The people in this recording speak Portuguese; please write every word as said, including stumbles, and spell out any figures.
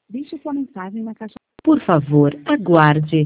Deixe sua mensagem na caixa. Por favor, aguarde.